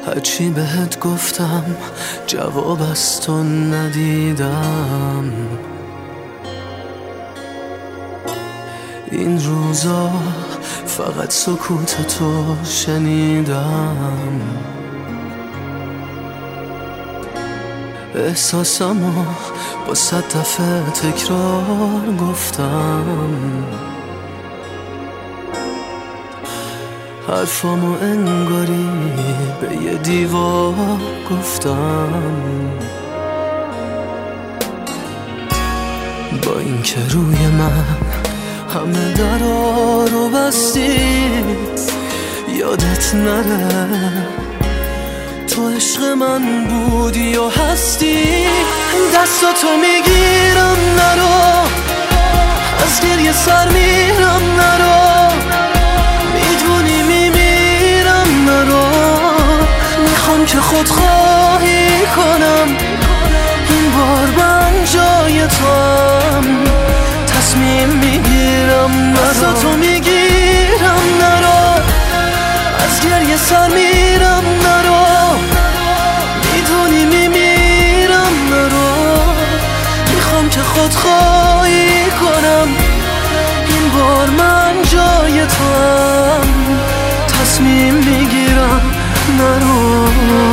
هرچی بهت گفتم جواب از تو ندیدم. این روزا فقط سکوت تو شنیدم. احساسمو با 100 دفعه تکرار گفتم. حرفامو انگاری به یه دیوار گفتم. با اینکه روی من همه درا رو بستی، یادت نره تو عشق من بودی و هستی. دستاتو میگیرم نرو، از گریه سر میرم نرو، میدونی میمیرم نرو. میخوام که خودخواهی کنم، این بار من جای توام، تصمیم میگیرم دستاتو میگیرم نرو، از گریه سر میرم نرو، میدونی میمیرم نرو. میخوام که خودخواهی کنم، این بار من جای توام، تصمیم میگیرم نرو.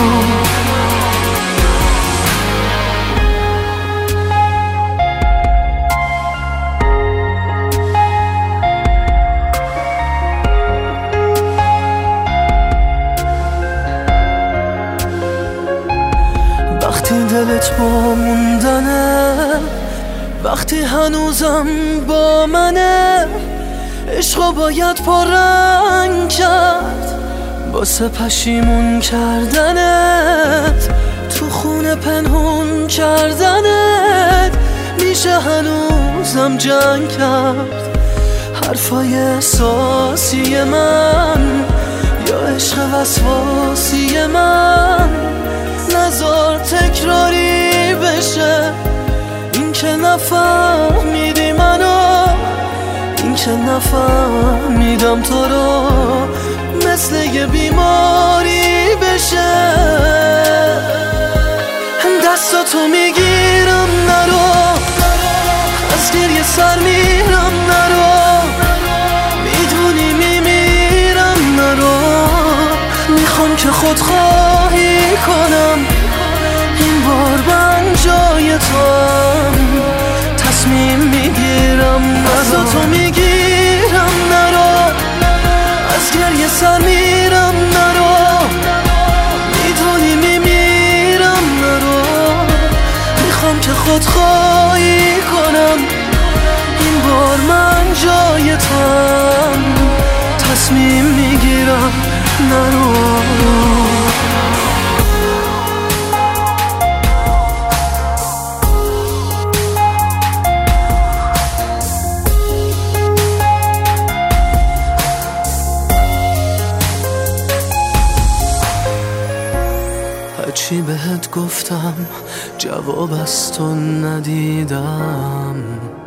وقتی دلت با موندنه، وقتی هنوزم با منه، عشقو باید پررنگ کرد واسه پشیمون کردنت، تو خونه پنهون کردنت. میشه هنوزم جنگ کرد حرفای احساسی من یا عشق وسواسی من. نذار تکراری بشه این که نفهمیدی منو، این که نفهمیدم تو رو، مثل یه بیماری بشه. دستاتو میگیرم نرو، از گریه سر میرم نرو، میدونی میمیرم نرو. میخوام که خودخواهی کنم، این بار من جای توام، تصمیم میگیرم دستاتو میگیرم نرو، از گریه سر میرم نرو، میدونی میمیرم نرو. میخوام که خودخواهی کنم، این بار من جای توام، تصمیم میگیرم نرو. هرچی بهت گفتم جواب از تو ندیدم.